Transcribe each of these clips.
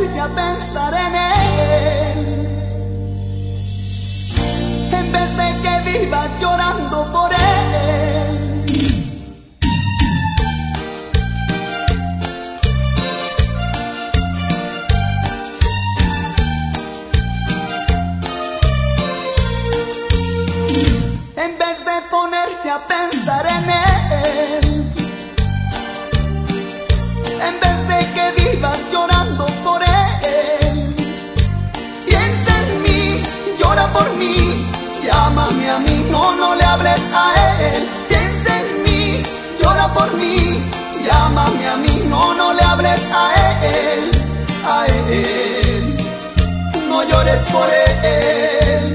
ponerte a pensar en él, en vez de que vivas llorando por él. En vez de ponerte a pensar en él, en vez de que vivas llorando por él, piensa en mí, llora por mí, llámame a mí, no le hables a él. Piensa en mí, llora por mí, llámame a mí, no le hables a él, a él, no llores por él.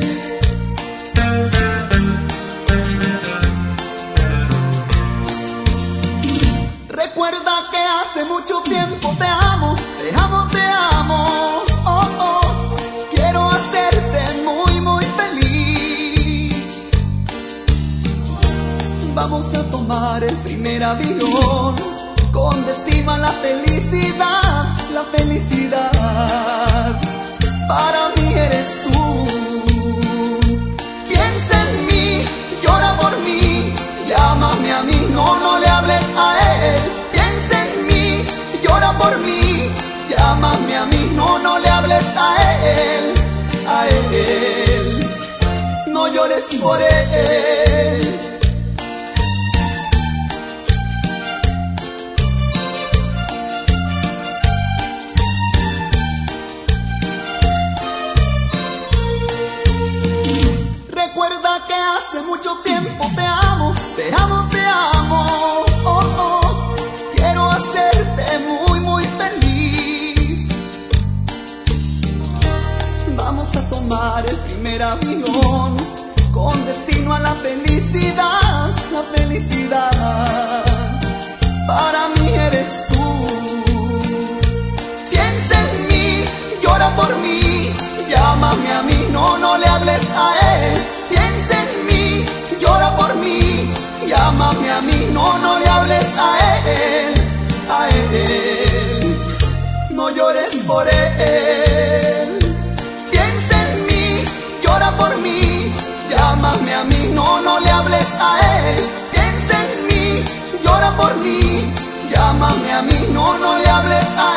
Recuerda que hace mucho tiempo te amo, te amo, te amo. Oh, oh, quiero hacerte muy, muy feliz. Vamos a tomar el primer avión con destino a la felicidad, la felicidad. Para mí eres tú. Piensa en mí, llora por mí, llámame a mí, no le hables a él. Piensa en mí, llora por mí, llámame a mí, no le hables a él, a él, no llores por él. Recuerda que hace mucho tiempo te amo, te amo, te amo. Oh, oh, quiero hacerte muy, muy feliz. Vamos a tomar el primer avión con destino a la felicidad, la felicidad. Para mí eres tú. Piensa en mí, llora por mí, llámame a mí, no le hables a él. Piensa en mí, llora por mí, llámame a mí, no le hables a él, a él, no llores por él. Piensa en mí, llora por mí, llámame a mí, no le hables a él. Piensa en mí, llora por mí, llámame a mí, no le hables a él.